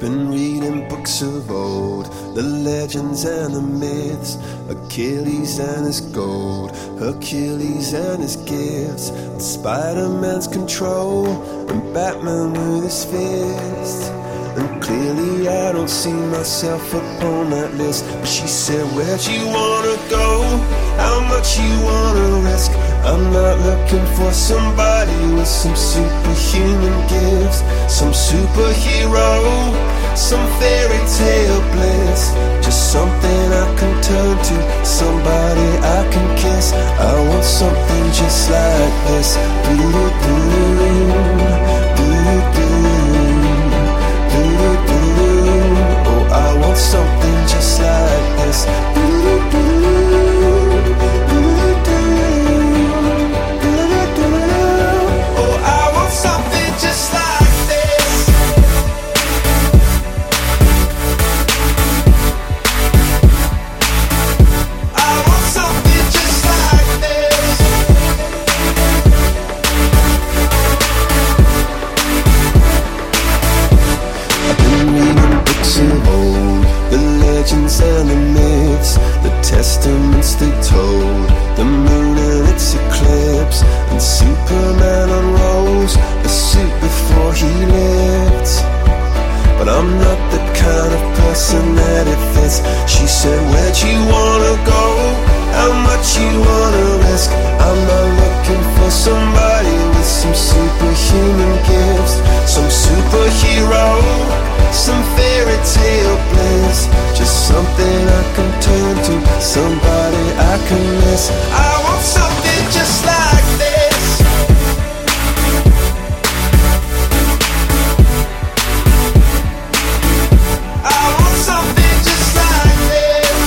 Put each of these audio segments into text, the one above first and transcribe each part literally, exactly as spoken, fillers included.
Been reading books of old, the legends and the myths, Achilles and his gold, Hercules and his gifts, and Spider-Man's control, and Batman with his fists. And clearly I don't see myself upon that list. But she said, where'd you wanna go? How much you wanna risk? I'm not looking for somebody with some superhuman gifts, some superhero, some fairy tale bliss. Just something I can turn to, somebody I can kiss. I want something just like this. Do-do-do, do-do-do. Oh, I want something just like this. Oh, I want something just like this. I want something just like this. I've been reading books of old, the legends and the myths, the testaments they told, the moon and its eclipse, and Superman unrolls a suit before he lived. But I'm not the kind of person that it fits. She said, where'd you wanna go? How much you wanna risk? I'm not looking for somebody with some superhuman gifts, some superhero, some fairy tale bliss. Just something I can turn to, somebody I can miss. I want something just like this. I want something just like this.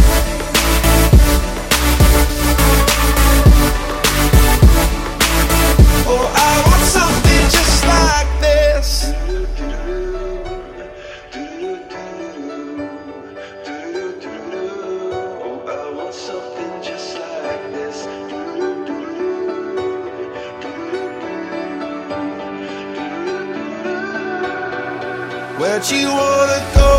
Oh, I want something just like this. Oh, I want something just like this. Where'd you wanna go?